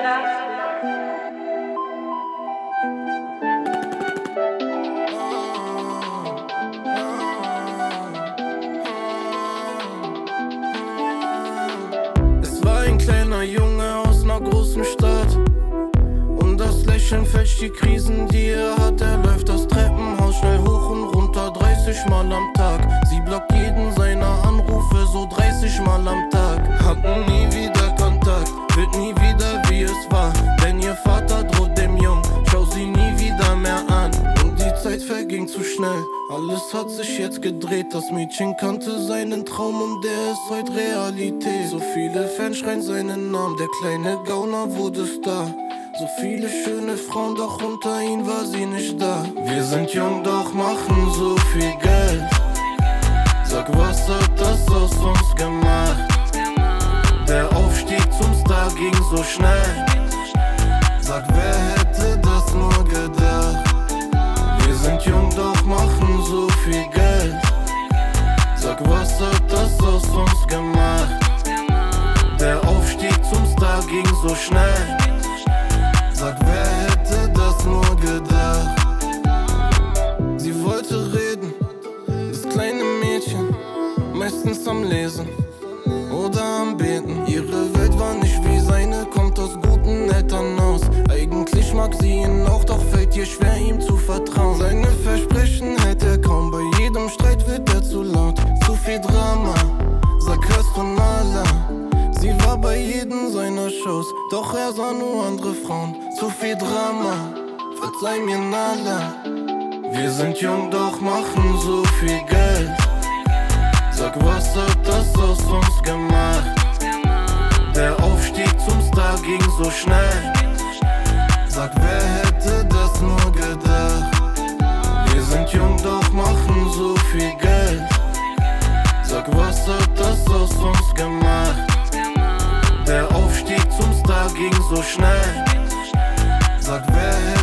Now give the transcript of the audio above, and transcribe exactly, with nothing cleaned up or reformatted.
Es war ein kleiner Junge aus ner großen Stadt und das Lächeln fälscht die Krisen, die er hat. Er läuft das Treppenhaus schnell hoch und runter, dreißig Mal am Tag. Sie blockt jeden seiner Anrufe, so dreißig Mal am Tag. Hatten nie wieder Kontakt, wird nie wieder wie es war, denn ihr Vater droht dem Jungen, schau sie nie wieder mehr an. Und die Zeit verging zu schnell, alles hat sich jetzt gedreht. Das Mädchen kannte seinen Traum und der ist heute Realität. So viele Fans schreien seinen Namen, der kleine Gauner wurde Star. So viele schöne Frauen, doch unter ihnen war sie nicht da. Wir sind jung, doch machen so viel Geld. Sag, was hat das aus uns gemacht? Der Aufstieg zum Star ging so schnell. Sag, wer hätte das nur gedacht? Wir sind jung, doch machen so viel Geld. Sag, was hat das aus uns gemacht? Der Aufstieg zum Star ging so schnell. Sag, wer hätte das nur gedacht? Sie wollte reden, das kleine Mädchen, meistens am Lesen oder am Beten. Ihre Welt war nicht wie seine, kommt aus guten Elternhaus. Eigentlich mag sie ihn auch, doch fällt ihr schwer, ihm zu vertrauen. Seine Versprechen hält er kaum, bei jedem Streit wird er zu laut. Zu viel Drama, sag, hörst du Nala? Sie war bei jedem seiner Shows, doch er sah nur andere Frauen. Zu viel Drama, verzeih mir Nala. Wir sind jung, doch machen so viel Geld. Sag, was hat das aus uns gemacht? Der Aufstieg zum Star ging so schnell. Sag, wer hätte das nur gedacht? Wir sind jung, doch machen so viel Geld. Sag, was hat das aus uns gemacht? Der Aufstieg zum Star ging so schnell. Sag, wer